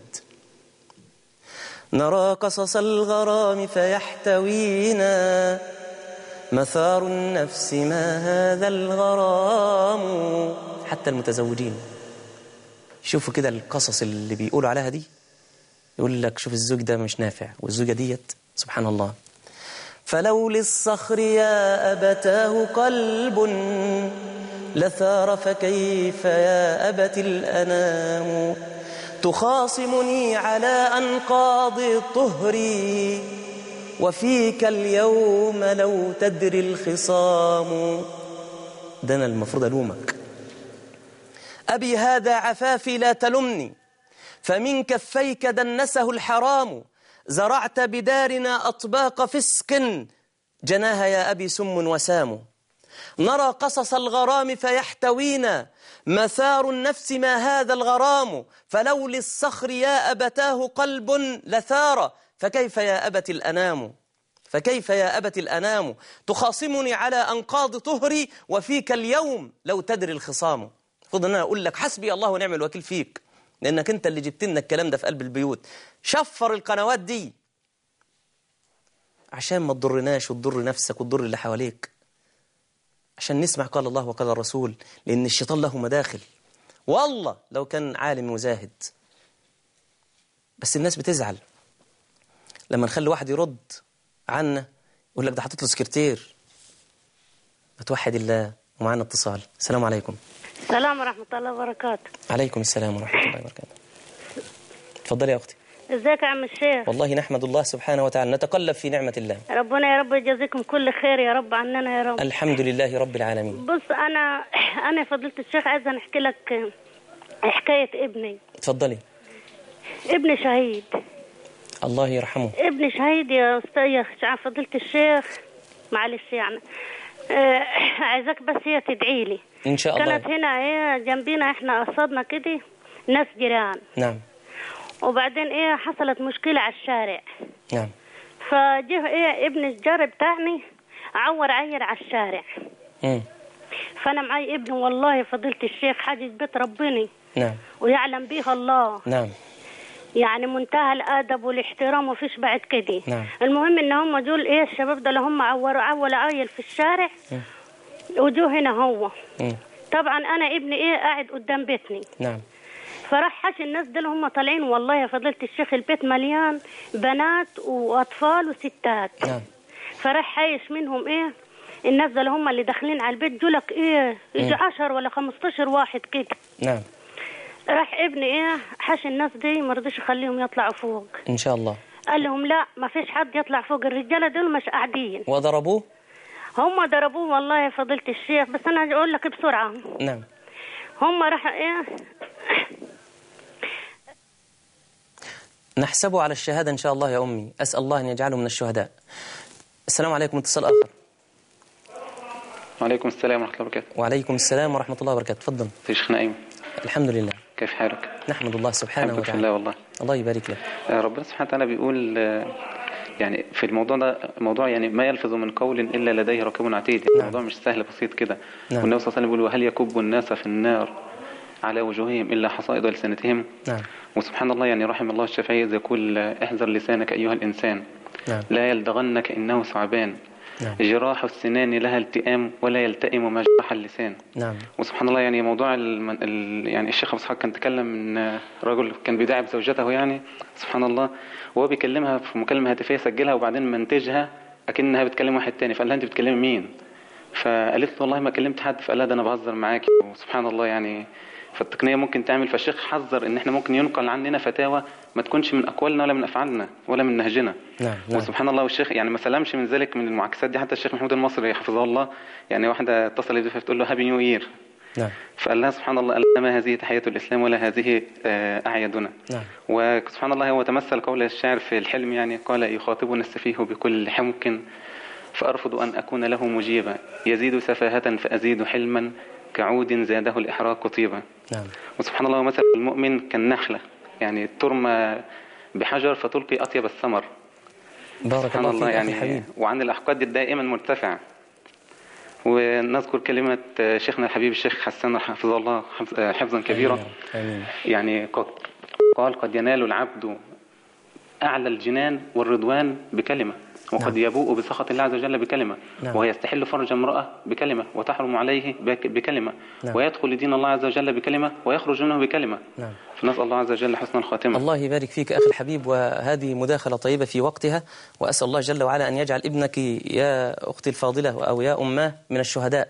نرى قصص الغرام فيحتوينا مثار النفس ما هذا الغرام. حتى المتزوجين شوفوا كده القصص اللي بيقولوا عليها دي، يقول لك شوف الزوج ده مش نافع والزوجة ديت سبحان الله. فلو للصخر يا أبتاه قلب لثار فكيف يا أبت الأنام تخاصمني على أنقاض الطهر وفيك اليوم لو تدري الخصام. ده أنا المفروض ألومك. أبي هذا عفافي لا تلمني فمن كفيك دنسه الحرام زرعت بدارنا أطباق فسق جناها يا أبي سم وسام نرى قصص الغرام فيحتوينا مثار النفس ما هذا الغرام فلو للصخر يا أبتاه قلب لثار فكيف يا أبت الأنام فكيف يا أبت الأنام تخاصمني على أنقاض طهري وفيك اليوم لو تدري الخصام. خذ أنا أقول لك حسبي الله ونعم الوكيل فيك، لأنك أنت اللي جبت لنا الكلام ده في قلب البيوت. شفر القنوات دي عشان ما تضرناش وتضر نفسك وتضر اللي حواليك، عشان نسمع قال الله وقال الرسول، لأن الشيطان له مداخل. والله لو كان عالم وزاهد، بس الناس بتزعل لما نخلي واحد يرد عنا يقول لك ده حاطط له سكرتير. بتوحد الله. ومعنا اتصال. السلام عليكم. السلام ورحمة الله وبركاته. عليكم السلام ورحمة الله وبركاته. اتفضلي يا أختي. ازيك يا عم الشيخ؟ والله نحمد الله سبحانه وتعالى، نتقلب في نعمة الله. ربنا يا رب يجازيكم كل خير يا رب عننا يا رب. الحمد لله رب العالمين. بص أنا فضيلة الشيخ عايزة نحكي لك حكاية ابني. اتفضلي. ابني شهيد. الله يرحمه. ابني شهيد يا أستاذ فضيلة الشيخ، معلش يعني عايزك بس هي تدعي لي إن شاء الله. كانت هنا جنبينا احنا قصدنا كده ناس جيران. نعم. وبعدين حصلت مشكلة على الشارع. نعم. فجه ابن الجار بتاعني عور عيل على الشارع. فأنا معي ابن والله فضيلة الشيخ حاجة بيت ربني. نعم. ويعلم بيها الله. نعم. يعني منتهى الادب والاحترام وفيش بعد كده. نعم. المهم ان هم دول الشباب ده اللي هم عوروا عيل في الشارع وجوه هنا هو. طبعا انا ابني قاعد قدام بيتني. نعم. فراح حش الناس دول هم طالعين والله يا فضيلة الشيخ البيت مليان بنات واطفال وستات. نعم. فراح حايش منهم الناس دول هم اللي داخلين على البيت دولك يجي 10 ولا 15 واحد كده. نعم. راح ابني حش الناس دي ما رضيش يخليهم يطلعوا فوق. إن شاء الله. قال لهم لا ما فيش حد يطلع فوق، الرجاله دول مش قاعدين. وضربوه؟ هم ضربوه والله يا فضيلة الشيخ، بس انا اقول لك بسرعه. نعم. هم راح نحسبه على الشهاده ان شاء الله يا امي، اسال الله ان يجعله من الشهداء. السلام عليكم. اتصال اخر. وعليكم السلام ورحمة الله وبركاته. وعليكم السلام ورحمة الله وبركاته. تفضل. شيخ نعيم. الحمد لله. كيف حالك؟ نحمد الله سبحانه وتعالى. الله والله. الله يبارك لك. ربنا سبحانه وتعالى بيقول يعني في الموضوع ده موضوع يعني ما يلفظ من قول إلا لديه رقيب عتيد. نعم. الموضوع مش سهل بسيط كده. نعم. والنبي صلى الله عليه وسلم بيقول وهل يكب الناس في النار على وجوههم إلا حصائد ألسنتهم. نعم. وسبحان الله يعني رحم الله الشافعي يقول احذر لسانك أيها الإنسان. نعم. لا يلدغنك إنه ثعبان. نعم. جراح السنان لها التئام ولا يلتئم ما جرح اللسان. نعم. وسبحان الله يعني موضوع يعني الشيخ أبو إسحاق كان تكلم ان رجل كان بيداعب زوجته، يعني سبحان الله، وهو بيكلمها في مكالمة هاتفية سجلها وبعدين منتجها أكنها بتكلم واحد تاني، فقال لها أنت بتكلمي مين؟ فقالت له والله ما كلمت حد. فقال لها ده أنا بهزر معاكي. وسبحان الله يعني فالتقنية ممكن تعمل. فالشيخ حذر ان احنا ممكن ينقل عننا فتاوى ما تكونش من أقوالنا ولا من أفعالنا ولا من نهجنا. نعم. وسبحان الله والشيخ يعني ما سلمش من ذلك من المعاكسات دي. حتى الشيخ محمود المصري حفظه الله يعني واحدة اتصلت بها بتقول له هابي نيو يير. نعم. فقال لها سبحان الله ما هذه تحية الإسلام ولا هذه أعيادنا. نعم. وسبحان الله هو تمثل قول الشاعر في الحلم، يعني قال يخاطبنا السفيه بكل حمق فأرفض أن أكون له مجيبا، يزيد سفاهة فأزيد حلما كعود زاده الإحراق طيبا. نعم. وسبحان الله مثل المؤمن كالنخلة، يعني ترمى بحجر فتلقي أطيب الثمر. بارك الله فيك يعني حبيب. وعن الأحقاد دائما مرتفع. ونذكر كلمة شيخنا الحبيب الشيخ حسان حفظه الله حفظا كبيرا. آمين. يعني قال قد ينال العبد أعلى الجنان والرضوان بكلمة، وقد يبوء بسخط الله عز وجل بكلمة. نعم. ويستحل فرج امرأة بكلمة وتحرم عليه بكلمة. نعم. ويدخل دين الله عز وجل بكلمة ويخرج منه بكلمة. نعم. فنسأل الله عز وجل حسن الخاتمة. الله يبارك فيك أخي الحبيب، وهذه مداخلة طيبة في وقتها، وأسأل الله جل وعلا أن يجعل ابنك يا أختي الفاضلة أو يا أماه من الشهداء.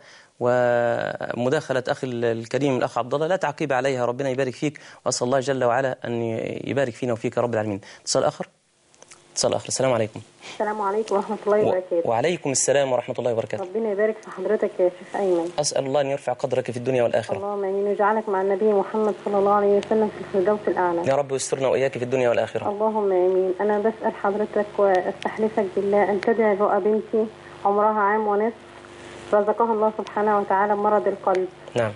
ومداخلة أخي الكريم الأخ عبد الله لا تعقيب عليها، ربنا يبارك فيك، وأسأل الله جل وعلا أن يبارك فينا وفيك رب العالمين. اتصال آخر. السلام عليكم. السلام عليكم ورحمة الله وبركاته. وعليكم السلام ورحمة الله وبركاته. ربنا يبارك في حضرتك يا شيخ أيمن. أسأل الله أن يرفع قدرك في الدنيا والآخرة. اللهم آمين، ويجعلك مع النبي محمد صلى الله عليه وسلم في الفردوس الأعلى. يا رب ويسترنا وإياك في الدنيا والآخرة. اللهم آمين. أنا بسأل حضرتك واستحلفك بالله أن تدعي رؤى بنتي عمرها عام ونصف، رزقها الله سبحانه وتعالى بمرض القلب. نعم.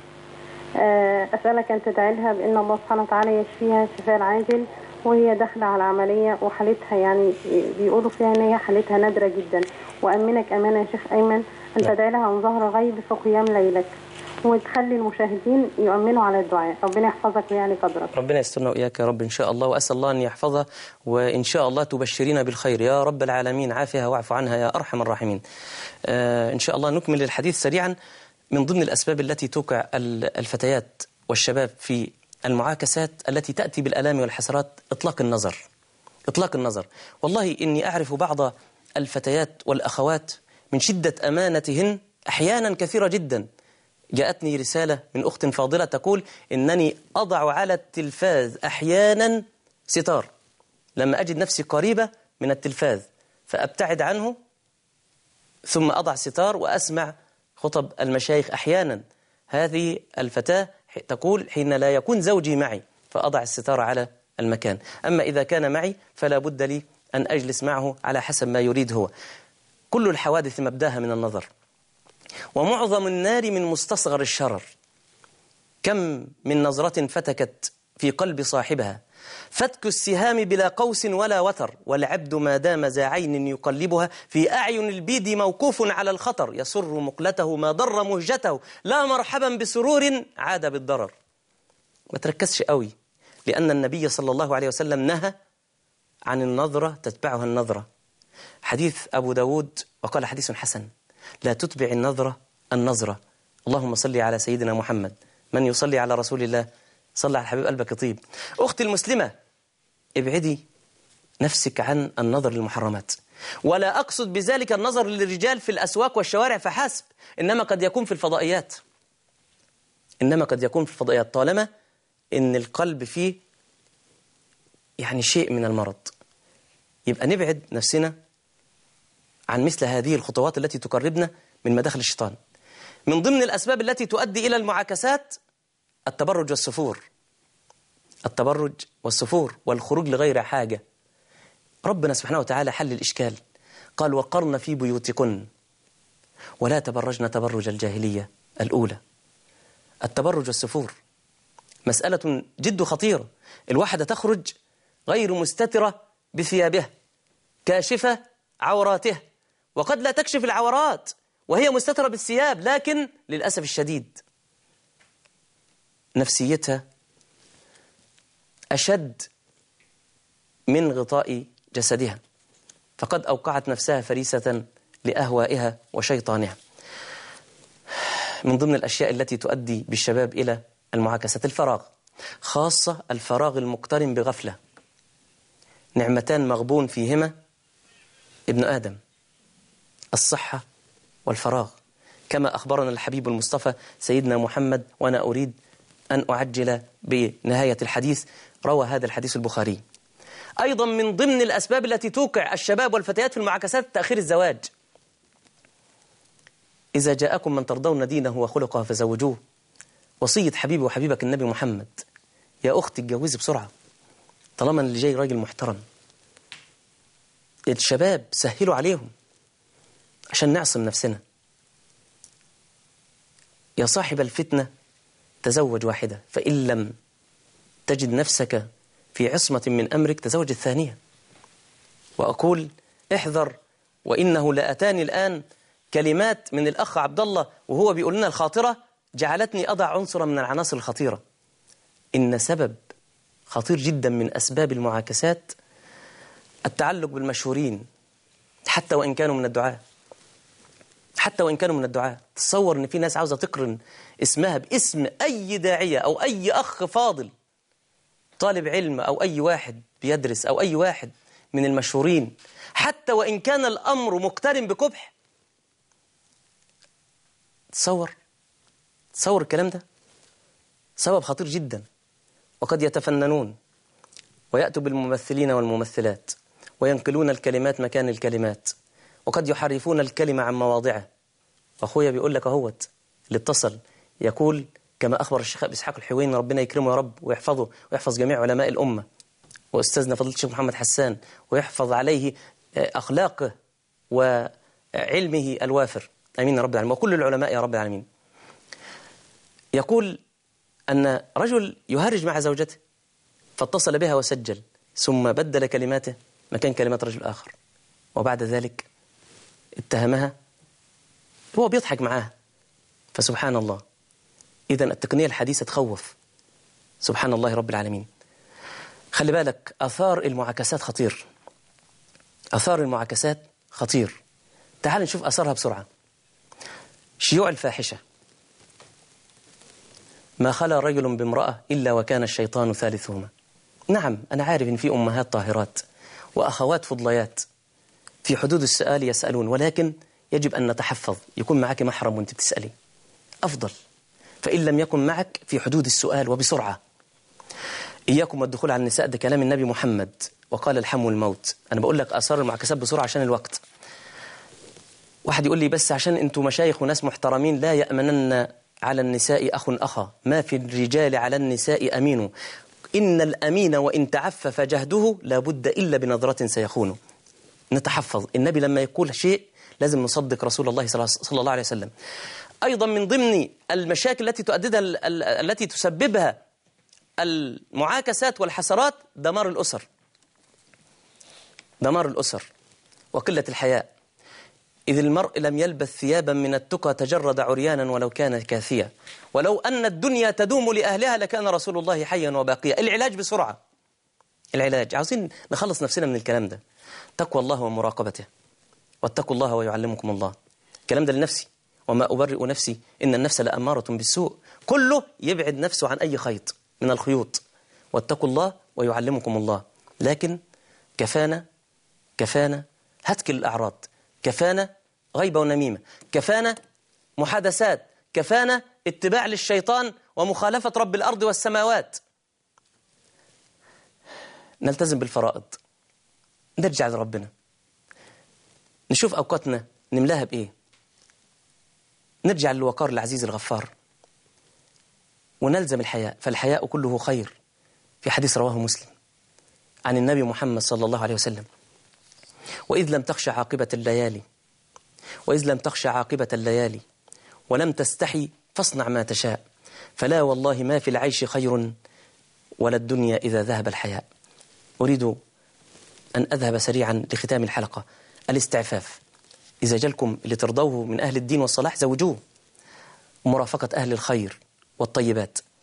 أسألك أن تدعي لها بأن الله سبحانه وتعالى يشفيها شفاء العاجل، وهي داخلة على عملية وحالتها يعني بيقولوا فيها ان هي حالتها نادرة جدا. وأمنك أمانة يا شيخ أيمن أن تدعي لها عن ظهر غيب في قيام ليلك، وتخلي المشاهدين يؤمنوا على الدعاء. ربنا يحفظك ويعني قدرك. ربنا يسترنا وإياك يا رب إن شاء الله، وأسأل الله أن يحفظها، وإن شاء الله تبشرين بالخير يا رب العالمين. عافها واعف عنها يا أرحم الراحمين. إن شاء الله نكمل الحديث سريعا. من ضمن الأسباب التي توقع الفتيات والشباب في المعاكسات التي تأتي بالآلام والحسرات إطلاق النظر. إطلاق النظر. والله إني أعرف بعض الفتيات والأخوات من شدة أمانتهن أحيانا كثيرة جدا. جاءتني رسالة من أخت فاضلة تقول إنني أضع على التلفاز أحيانا ستار لما أجد نفسي قريبة من التلفاز فأبتعد عنه، ثم أضع ستار وأسمع خطب المشايخ أحيانا. هذه الفتاة تقول حين لا يكون زوجي معي فأضع الستار على المكان، أما إذا كان معي فلا بد لي أن أجلس معه على حسب ما يريد هو. كل الحوادث مبداها من النظر، ومعظم النار من مستصغر الشرر. كم من نظرة فتكت في قلب صاحبها، فتك السهام بلا قوس ولا وتر، والعبد ما دام ذا عين يقلبها في أعين البيد موقوف على الخطر، يسر مقلته ما ضر مهجته، لا مرحبا بسرور عاد بالضرر. ما تركزش قوي، لأن النبي صلى الله عليه وسلم نهى عن النظرة تتبعها النظرة. حديث أبو داود وقال حديث حسن: لا تتبع النظرة النظرة. اللهم صل على سيدنا محمد. من يصلي على رسول الله صلى على حبيب قلبك طيب. أختي المسلمة، ابعدي نفسك عن النظر للمحرمات، ولا أقصد بذلك النظر للرجال في الأسواق والشوارع فحسب، إنما قد يكون في الفضائيات. طالما إن القلب فيه يعني شيء من المرض، يبقى نبعد نفسنا عن مثل هذه الخطوات التي تقربنا من مداخل الشيطان. من ضمن الأسباب التي تؤدي إلى المعاكسات التبرج والسفور والخروج لغير حاجة. ربنا سبحانه وتعالى حل الإشكال، قال: وقرن في بيوتكن ولا تبرجن تبرج الجاهلية الأولى. التبرج والسفور مسألة جد خطيرة. الواحدة تخرج غير مستترة بثيابها، كاشفة عوراتها، وقد لا تكشف العورات وهي مستترة بالثياب، لكن للأسف الشديد نفسيتها أشد من غطاء جسدها، فقد أوقعت نفسها فريسة لأهوائها وشيطانها. من ضمن الأشياء التي تؤدي بالشباب إلى المعاكسات الفراغ، خاصة الفراغ المقترن بغفلة. نعمتان مغبون فيهما ابن آدم: الصحة والفراغ، كما أخبرنا الحبيب المصطفى سيدنا محمد، وأنا أريد أن أعجل بنهاية الحديث. روى هذا الحديث البخاري. أيضا من ضمن الأسباب التي توقع الشباب والفتيات في المعاكسات تأخير الزواج. إذا جاءكم من ترضون دينه وخلقه فزوجوه، وصية حبيبي وحبيبك النبي محمد. يا أختي اتجوزي بسرعة طالما اللي جاي راجل محترم. الشباب سهلوا عليهم عشان نعصم نفسنا. يا صاحب الفتنة تزوج واحدة، فإن لم تجد نفسك في عصمة من أمرك تزوج الثانية. وأقول احذر، وإنه لأتاني الآن كلمات من الأخ عبد الله وهو بيقول لنا الخاطرة جعلتني أضع عنصرا من العناصر الخطيرة. إن سبب خطير جدا من أسباب المعاكسات التعلق بالمشهورين، حتى وإن كانوا من الدعاء. حتى وإن كانوا من الدعاء. تصور إن في ناس عاوزة تقرن اسمها باسم أي داعية أو أي أخ فاضل طالب علم أو أي واحد بيدرس أو أي واحد من المشهورين، حتى وإن كان الأمر مقترن بقبح. تصور الكلام ده سبب خطير جدا. وقد يتفننون ويأتوا بالممثلين والممثلات وينقلون الكلمات مكان الكلمات، وقد يحرفون الكلمة عن مواضعه. أخويا بيقول لك أهوت اللي اتصل يقول كما أخبر الشيخ أبي إسحاق الحويني ربنا يكرمه يا رب ويحفظه ويحفظ جميع علماء الأمة، وأستاذنا فضيلة الشيخ محمد حسان ويحفظ عليه أخلاقه وعلمه الوافر، آمين يا رب العالمين، وكل العلماء يا رب العالمين. يقول أن رجل يهرج مع زوجته فاتصل بها وسجل، ثم بدل كلماته مكان كلمات رجل آخر، وبعد ذلك اتهمها هو بيضحك معاها. فسبحان الله، إذن التقنية الحديثة تخوف. سبحان الله رب العالمين. خلي بالك، أثار المعاكسات خطير. أثار المعاكسات خطير. تعال نشوف أثارها بسرعة. شيوع الفاحشة. ما خلا رجل بامرأة إلا وكان الشيطان ثالثهما. نعم، أنا عارف إن في أمهات طاهرات وأخوات فضليات في حدود السؤال يسألون، ولكن يجب أن نتحفظ. يكون معك محرم وانت بتسألي أفضل، فإن لم يكن معك في حدود السؤال وبسرعة. إياكم والدخول على النساء، ده كلام النبي محمد، وقال الحم الموت. أنا بقول لك آثار المعاكسات بسرعة عشان الوقت. واحد يقول لي بس عشان أنتوا مشايخ وناس محترمين لا يأمنن على النساء أخ أخا، ما في الرجال على النساء أمين، إن الأمين وإن تعفف جهده لابد إلا بنظرة سيخونه. نتحفظ. النبي لما يقول شيء لازم نصدق رسول الله صلى الله عليه وسلم. أيضا من ضمن المشاكل التي تؤددها التي تسببها المعاكسات والحسرات دمار الأسر. دمار الأسر وقلة الحياء. إذ المرء لم يلبث ثيابا من التقى تجرد عريانا ولو كان كاثيا، ولو أن الدنيا تدوم لأهلها لكان رسول الله حيا وباقيا. العلاج بسرعة. العلاج عاوزين نخلص نفسنا من الكلام ده. تقوى الله ومراقبته، واتقوا الله ويعلمكم الله. الكلام ده لنفسي، وما أبرئ نفسي إن النفس لأمارة بالسوء. كله يبعد نفسه عن أي خيط من الخيوط. واتقوا الله ويعلمكم الله. لكن كفانا هتك الأعراض، كفانا غيبة ونميمة، كفانا محادثات، كفانا اتباع للشيطان ومخالفة رب الأرض والسماوات. نلتزم بالفرائض، نرجع لربنا، نشوف أوقاتنا نملاها بإيه، نرجع للوقار العزيز الغفار، ونلزم الحياء، فالحياء كله خير. في حديث رواه مسلم عن النبي محمد صلى الله عليه وسلم: وإذ لم تخش عاقبة الليالي، وإذ لم تخش عاقبة الليالي ولم تستحي فاصنع ما تشاء، فلا والله ما في العيش خير ولا الدنيا إذا ذهب الحياء. أريد أن أذهب سريعا لختام الحلقة. الاستعفاف. إذا جالكم اللي ترضوه من أهل الدين والصلاح زوجوه، ومرافقة أهل الخير والطيبات،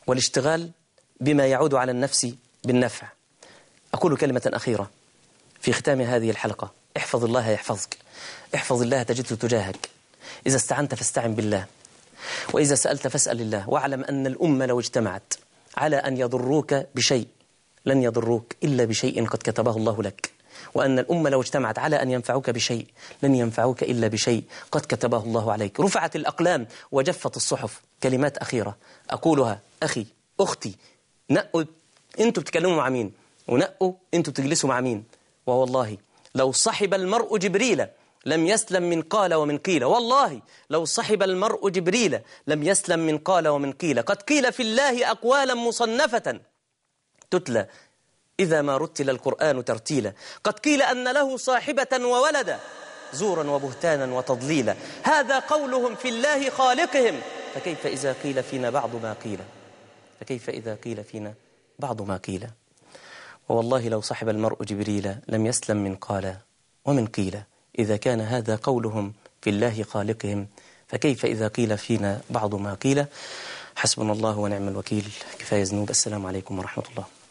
والاشتغال بما يعود على النفس بالنفع. أقول كلمة أخيرة في ختام هذه الحلقة: احفظ الله يحفظك، احفظ الله تجده تجاهك. إذا استعنت فاستعن بالله، وإذا سألت فاسأل الله. واعلم أن الأمة لو اجتمعت على أن يضروك بشيء لن يضروك إلا بشيء قد كتبه الله لك، وأن الأمة لو اجتمعت على أن ينفعوك بشيء لن ينفعوك إلا بشيء قد كتبه الله عليك. رفعت الأقلام وجفت الصحف. كلمات أخيرة أقولها: أخي، أختي، نقوا أنتوا بتكلموا مع مين، ونقوا أنتوا بتجلسوا مع مين. ووالله لو صحب المرء جبريل لم يسلم من قال ومن قيل. والله لو صحب المرء جبريل لم يسلم من قال ومن قيل. قد قيل في الله أقوالا مصنفة تتلى إذا ما رتل القرآن ترتيلا. قد قيل أن له صاحبة وولدا زورا وبهتانا وتضليلا. هذا قولهم في الله خالقهم، فكيف إذا قيل فينا بعض ما قيل، فكيف إذا قيل فينا بعض ما قيل. ووالله لو صحب المرء جبريل لم يسلم من قال ومن قيل. إذا كان هذا قولهم في الله خالقهم، فكيف إذا قيل فينا بعض ما قيل. حسبنا الله ونعم الوكيل. كفاية ذنوب. السلام عليكم ورحمة الله.